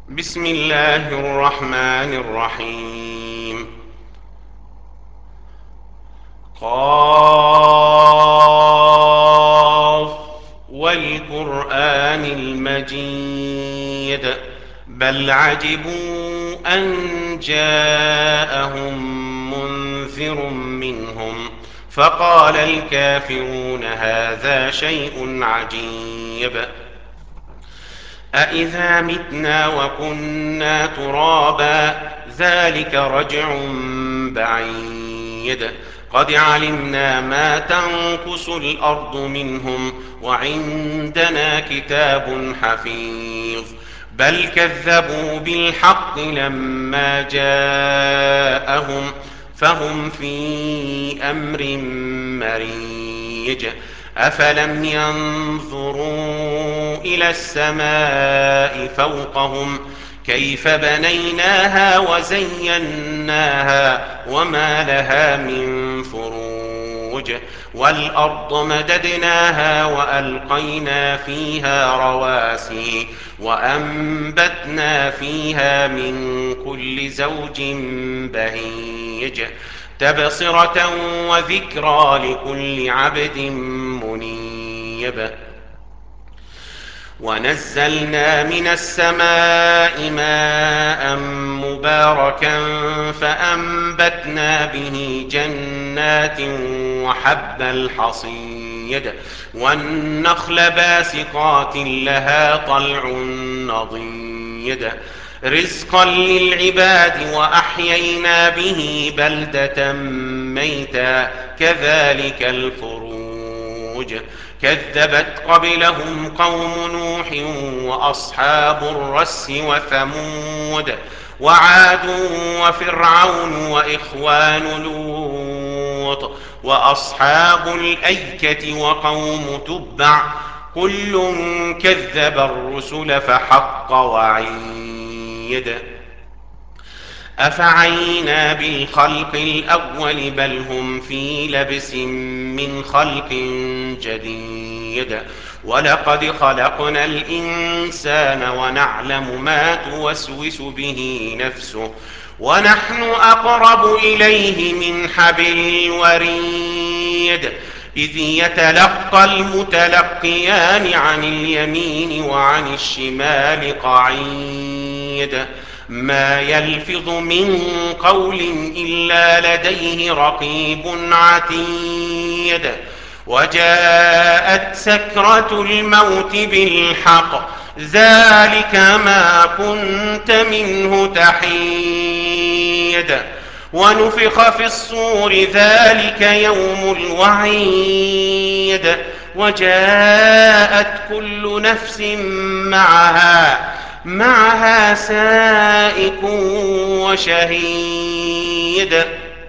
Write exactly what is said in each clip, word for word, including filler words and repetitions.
بسم الله الرحمن الرحيم. قاف والقرآن المجيد بل عجبوا أن جاءهم منذر منهم فقال الكافرون هذا شيء عجيب أإذا متنا وكنا ترابا ذلك رجع بعيد قد علمنا ما تنقص الأرض منهم وعندنا كتاب حفيظ بل كذبوا بالحق لما جاءهم فهم في أمر مريج أفلم ينظروا إلى السماء فوقهم كيف بنيناها وزيناها وما لها من فروج والأرض مددناها وألقينا فيها رواسي وأنبتنا فيها من كل زوج بهيج تبصرة وذكرى لكل عبد منيب ونزلنا من السماء ماء مباركا فأنبتنا به جنات وحب الحصيد والنخل باسقات لها طلع نضيد رزقا للعباد وأحيينا به بلدة ميتا كذلك الخروج كذبت قبلهم قوم نوح وأصحاب الرس وثمود وعاد وفرعون وإخوان لوط وأصحاب الأيكة وقوم تبع كل كذب الرسل فحق وعيد أفعينا بالخلق الأول بل هم في لبس من خلق جديد ولقد خلقنا الإنسان ونعلم ما توسوس به نفسه ونحن أقرب إليه من حبل الوريد إذ يتلقى المتلقيان عن اليمين وعن الشمال قعيد ما يلفظ من قول إلا لديه رقيب عتيد وجاءت سكرة الموت بالحق ذلك ما كنت منه تحيد ونفخ في الصور ذلك يوم الوعيد وجاءت كل نفس معها معها سائق وشهيد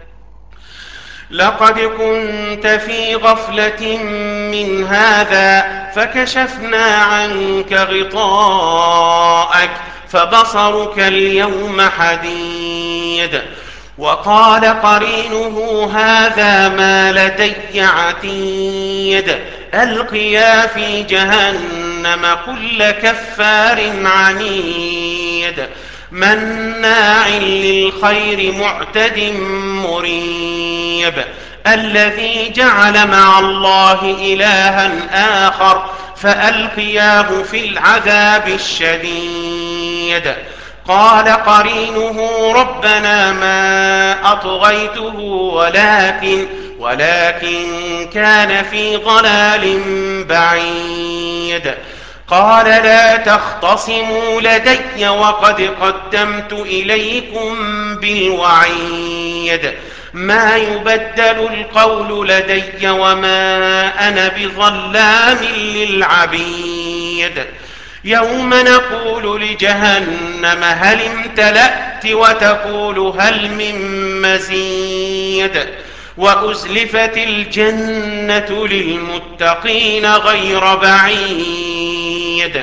لقد كنت في غفلة من هذا فكشفنا عنك غطاءك فبصرك اليوم حديد وقال قرينه هذا ما لدي عتيد ألقيا في جهنم كل كفار عنيد مناع للخير معتد مريب الذي جعل مع الله إلها آخر فألقياه في العذاب الشديد قال قرينه ربنا ما أطغيته ولكن ولكن كان في ضلال بعيد قال لا تختصموا لدي وقد قدمت إليكم بالوعيد ما يبدل القول لدي وما أنا بظلام للعبيد يوم نقول لجهنم هل امتلأت وتقول هل من مزيد وأزلفت الجنة للمتقين غير بعيد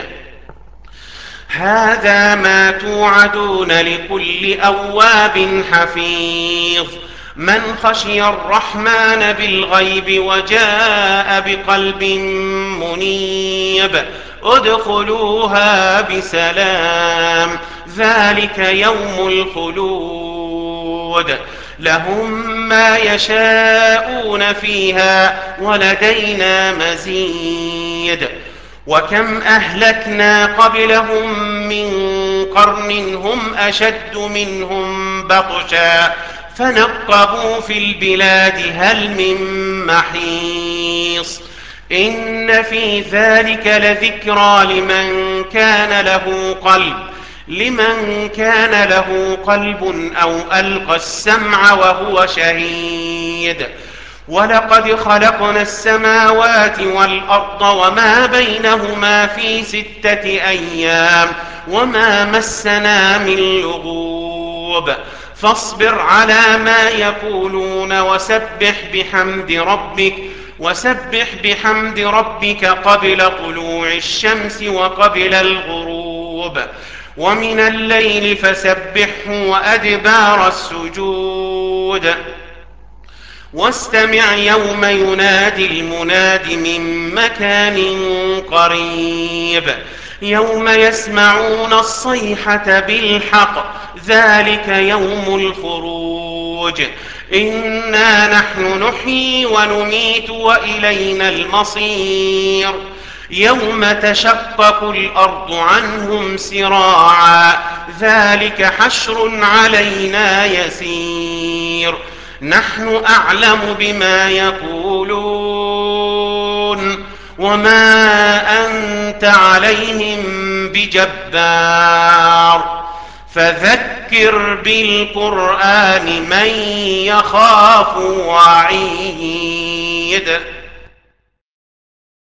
هذا ما توعدون لكل أواب حفيظ من خشي الرحمن بالغيب وجاء بقلب منيب ادخلوها بسلام ذلك يوم الخلود لهم ما يشاءون فيها ولدينا مزيد وكم أهلكنا قبلهم من قرن هم أشد منهم بطشا فنقبوا في البلاد هل من محيص إن في ذلك لذكرى لمن كان له قلب لمن كان له قلب أو ألقى السمع وهو شهيد ولقد خلقنا السماوات والأرض وما بينهما في ستة أيام وما مسنا من لغوب فاصبر على ما يقولون وسبح بحمد ربك وسبح بحمد ربك قبل طلوع الشمس وقبل الغروب ومن الليل فسبحه وأدبار السجود واستمع يوم ينادي المناد من مكان قريب يوم يسمعون الصيحة بالحق ذلك يوم الخروج إنا نحن نحيي ونميت وإلينا المصير يوم تشقق الأرض عنهم سراعا ذلك حشر علينا يسير نحن أعلم بما يقولون وما أنت عليهم بجبار فذكر بالقرآن من يخاف وعيد